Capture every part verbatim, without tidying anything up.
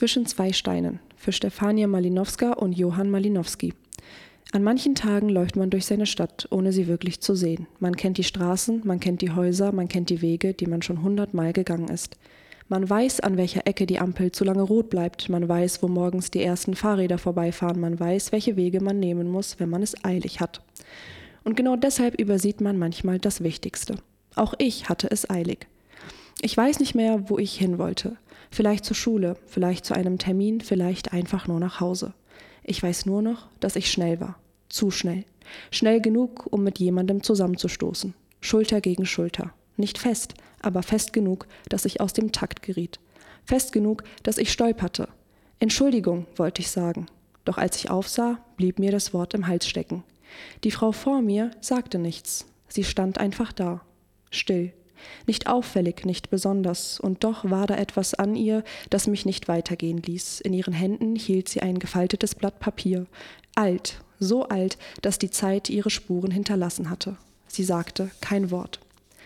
Zwischen zwei Steinen für Stefania Malinowska und Johann Malinowski. An manchen Tagen läuft man durch seine Stadt, ohne sie wirklich zu sehen. Man kennt die Straßen, man kennt die Häuser, man kennt die Wege, die man schon hundertmal gegangen ist. Man weiß, an welcher Ecke die Ampel zu lange rot bleibt, man weiß, wo morgens die ersten Fahrräder vorbeifahren, man weiß, welche Wege man nehmen muss, wenn man es eilig hat. Und genau deshalb übersieht man manchmal das Wichtigste. Auch ich hatte es eilig. Ich weiß nicht mehr, wo ich hin wollte. Vielleicht zur Schule, vielleicht zu einem Termin, vielleicht einfach nur nach Hause. Ich weiß nur noch, dass ich schnell war. Zu schnell. Schnell genug, um mit jemandem zusammenzustoßen. Schulter gegen Schulter. Nicht fest, aber fest genug, dass ich aus dem Takt geriet. Fest genug, dass ich stolperte. Entschuldigung, wollte ich sagen. Doch als ich aufsah, blieb mir das Wort im Hals stecken. Die Frau vor mir sagte nichts. Sie stand einfach da. Still. Nicht auffällig, nicht besonders, und doch war da etwas an ihr, das mich nicht weitergehen ließ. In ihren Händen hielt sie ein gefaltetes Blatt Papier. Alt, so alt, dass die Zeit ihre Spuren hinterlassen hatte. Sie sagte kein Wort.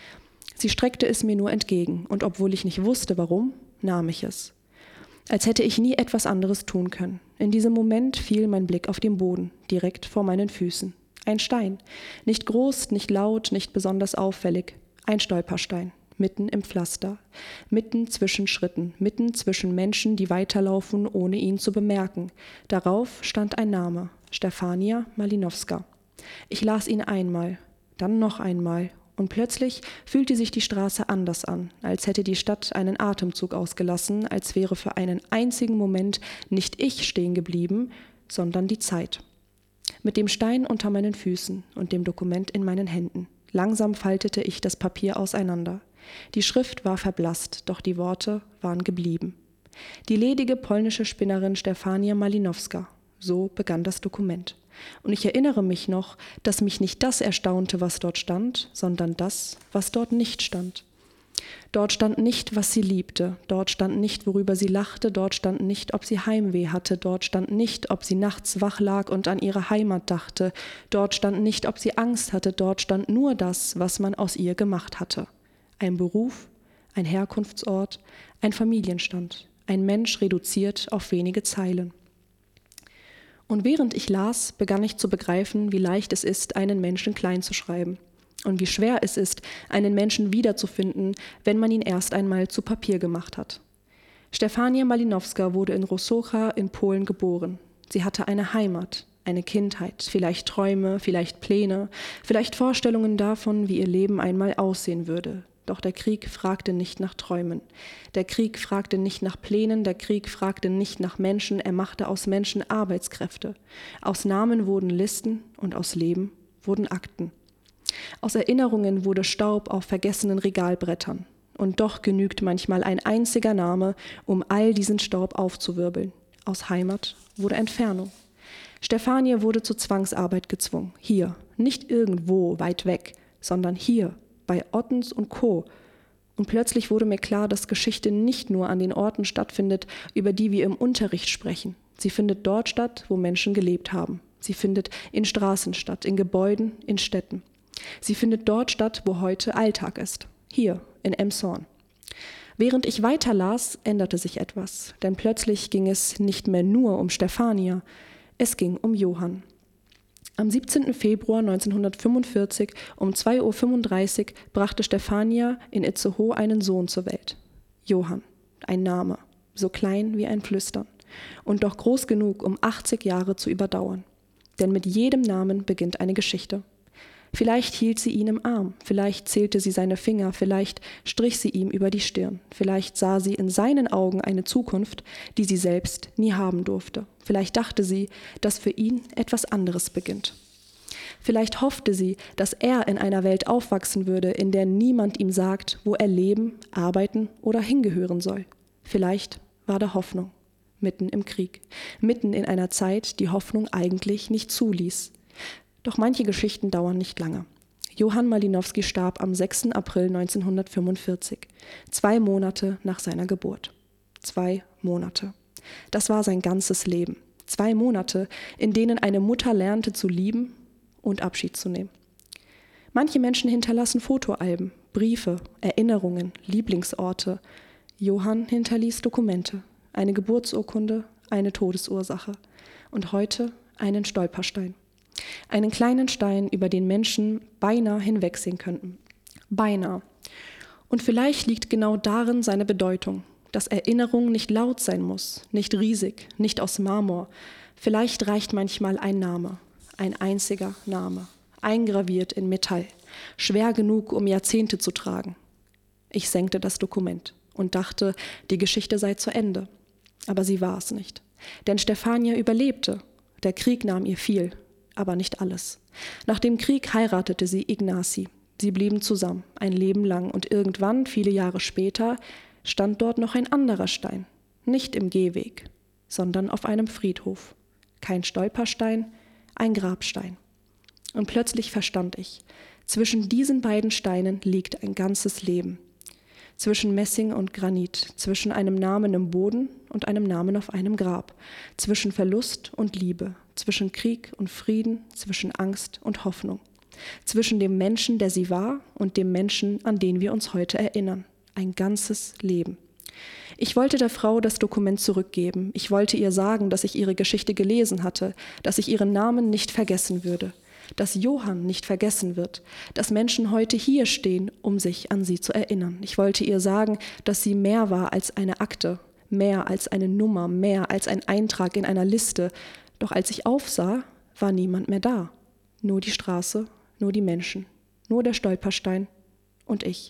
Sie streckte es mir nur entgegen, und obwohl ich nicht wusste, warum, nahm ich es. Als hätte ich nie etwas anderes tun können. In diesem Moment fiel mein Blick auf den Boden, direkt vor meinen Füßen. Ein Stein. Nicht groß, nicht laut, nicht besonders auffällig. Ein Stolperstein, mitten im Pflaster, mitten zwischen Schritten, mitten zwischen Menschen, die weiterlaufen, ohne ihn zu bemerken. Darauf stand ein Name, Stefania Malinowska. Ich las ihn einmal, dann noch einmal, und plötzlich fühlte sich die Straße anders an, als hätte die Stadt einen Atemzug ausgelassen, als wäre für einen einzigen Moment nicht ich stehen geblieben, sondern die Zeit. Mit dem Stein unter meinen Füßen und dem Dokument in meinen Händen. Langsam faltete ich das Papier auseinander. Die Schrift war verblasst, doch die Worte waren geblieben. Die ledige polnische Spinnerin Stefania Malinowska. So begann das Dokument. Und ich erinnere mich noch, dass mich nicht das erstaunte, was dort stand, sondern das, was dort nicht stand. Dort stand nicht, was sie liebte, dort stand nicht, worüber sie lachte, dort stand nicht, ob sie Heimweh hatte, dort stand nicht, ob sie nachts wach lag und an ihre Heimat dachte, dort stand nicht, ob sie Angst hatte, dort stand nur das, was man aus ihr gemacht hatte. Ein Beruf, ein Herkunftsort, ein Familienstand, ein Mensch reduziert auf wenige Zeilen. Und während ich las, begann ich zu begreifen, wie leicht es ist, einen Menschen klein zu schreiben. Und wie schwer es ist, einen Menschen wiederzufinden, wenn man ihn erst einmal zu Papier gemacht hat. Stefania Malinowska wurde in Rozsocha in Polen geboren. Sie hatte eine Heimat, eine Kindheit, vielleicht Träume, vielleicht Pläne, vielleicht Vorstellungen davon, wie ihr Leben einmal aussehen würde. Doch der Krieg fragte nicht nach Träumen. Der Krieg fragte nicht nach Plänen, der Krieg fragte nicht nach Menschen, er machte aus Menschen Arbeitskräfte. Aus Namen wurden Listen und aus Leben wurden Akten. Aus Erinnerungen wurde Staub auf vergessenen Regalbrettern. Und doch genügt manchmal ein einziger Name, um all diesen Staub aufzuwirbeln. Aus Heimat wurde Entfernung. Stefania wurde zur Zwangsarbeit gezwungen. Hier, nicht irgendwo weit weg, sondern hier, bei Ottens und Co. Und plötzlich wurde mir klar, dass Geschichte nicht nur an den Orten stattfindet, über die wir im Unterricht sprechen. Sie findet dort statt, wo Menschen gelebt haben. Sie findet in Straßen statt, in Gebäuden, in Städten. Sie findet dort statt, wo heute Alltag ist, hier in Emshorn. Während ich weiterlas, änderte sich etwas, denn plötzlich ging es nicht mehr nur um Stefania, es ging um Johann. Am siebzehnten Februar neunzehnhundertfünfundvierzig um zwei Uhr fünfunddreißig brachte Stefania in Itzehoe einen Sohn zur Welt. Johann, ein Name, so klein wie ein Flüstern und doch groß genug, um achtzig Jahre zu überdauern. Denn mit jedem Namen beginnt eine Geschichte. Vielleicht hielt sie ihn im Arm, vielleicht zählte sie seine Finger, vielleicht strich sie ihm über die Stirn, vielleicht sah sie in seinen Augen eine Zukunft, die sie selbst nie haben durfte. Vielleicht dachte sie, dass für ihn etwas anderes beginnt. Vielleicht hoffte sie, dass er in einer Welt aufwachsen würde, in der niemand ihm sagt, wo er leben, arbeiten oder hingehören soll. Vielleicht war da Hoffnung, mitten im Krieg, mitten in einer Zeit, die Hoffnung eigentlich nicht zuließ. Doch manche Geschichten dauern nicht lange. Johann Malinowski starb am sechsten April neunzehnhundertfünfundvierzig, zwei Monate nach seiner Geburt. Zwei Monate. Das war sein ganzes Leben. Zwei Monate, in denen eine Mutter lernte zu lieben und Abschied zu nehmen. Manche Menschen hinterlassen Fotoalben, Briefe, Erinnerungen, Lieblingsorte. Johann hinterließ Dokumente. eine Geburtsurkunde, eine Todesursache und heute einen Stolperstein. Einen kleinen Stein, über den Menschen beinahe hinwegsehen könnten. Beinahe. Und vielleicht liegt genau darin seine Bedeutung, dass Erinnerung nicht laut sein muss, nicht riesig, nicht aus Marmor. Vielleicht reicht manchmal ein Name, ein einziger Name, eingraviert in Metall, schwer genug, um Jahrzehnte zu tragen. Ich senkte das Dokument und dachte, die Geschichte sei zu Ende. Aber sie war es nicht. Denn Stefania überlebte. Der Krieg nahm ihr viel, aber nicht alles. Nach dem Krieg heiratete sie Ignacy. Sie blieben zusammen, ein Leben lang. Und irgendwann, viele Jahre später, stand dort noch ein anderer Stein. Nicht im Gehweg, sondern auf einem Friedhof. Kein Stolperstein, ein Grabstein. Und plötzlich verstand ich, zwischen diesen beiden Steinen liegt ein ganzes Leben. Zwischen Messing und Granit, zwischen einem Namen im Boden und einem Namen auf einem Grab, zwischen Verlust und Liebe, zwischen Krieg und Frieden, zwischen Angst und Hoffnung, zwischen dem Menschen, der sie war, und dem Menschen, an den wir uns heute erinnern. Ein ganzes Leben. Ich wollte der Frau das Dokument zurückgeben. Ich wollte ihr sagen, dass ich ihre Geschichte gelesen hatte, dass ich ihren Namen nicht vergessen würde, dass Johann nicht vergessen wird, dass Menschen heute hier stehen, um sich an sie zu erinnern. Ich wollte ihr sagen, dass sie mehr war als eine Akte, mehr als eine Nummer, mehr als ein Eintrag in einer Liste. Doch als ich aufsah, war niemand mehr da. Nur die Straße, nur die Menschen, nur der Stolperstein und ich.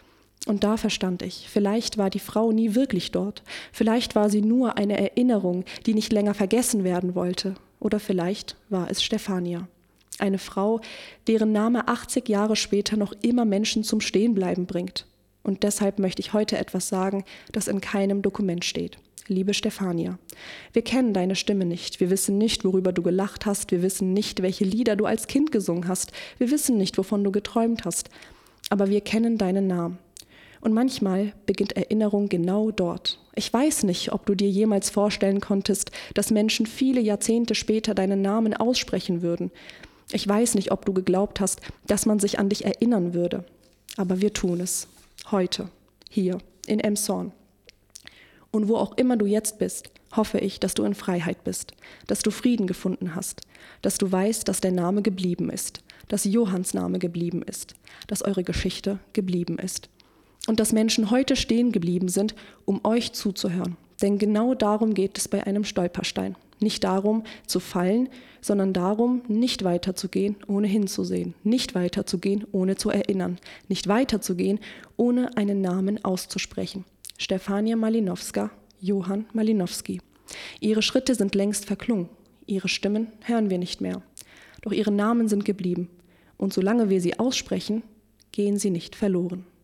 Und da verstand ich, vielleicht war die Frau nie wirklich dort, vielleicht war sie nur eine Erinnerung, die nicht länger vergessen werden wollte, oder vielleicht war es Stefania. Eine Frau, deren Name achtzig Jahre später noch immer Menschen zum Stehenbleiben bringt. Und deshalb möchte ich heute etwas sagen, das in keinem Dokument steht. Liebe Stefania, wir kennen deine Stimme nicht, wir wissen nicht, worüber du gelacht hast, wir wissen nicht, welche Lieder du als Kind gesungen hast, wir wissen nicht, wovon du geträumt hast, aber wir kennen deinen Namen. Und manchmal beginnt Erinnerung genau dort. Ich weiß nicht, ob du dir jemals vorstellen konntest, dass Menschen viele Jahrzehnte später deinen Namen aussprechen würden. Ich weiß nicht, ob du geglaubt hast, dass man sich an dich erinnern würde. Aber wir tun es. Heute. Hier. In Emshorn. Und wo auch immer du jetzt bist, hoffe ich, dass du in Freiheit bist, dass du Frieden gefunden hast, dass du weißt, dass der Name geblieben ist, dass Johanns Name geblieben ist, dass eure Geschichte geblieben ist. Und dass Menschen heute stehen geblieben sind, um euch zuzuhören. Denn genau darum geht es bei einem Stolperstein. Nicht darum, zu fallen, sondern darum, nicht weiterzugehen, ohne hinzusehen. Nicht weiterzugehen, ohne zu erinnern. Nicht weiterzugehen, ohne einen Namen auszusprechen. Stefania Malinowska, Johann Malinowski. Ihre Schritte sind längst verklungen. Ihre Stimmen hören wir nicht mehr. Doch ihre Namen sind geblieben. Und solange wir sie aussprechen, gehen sie nicht verloren.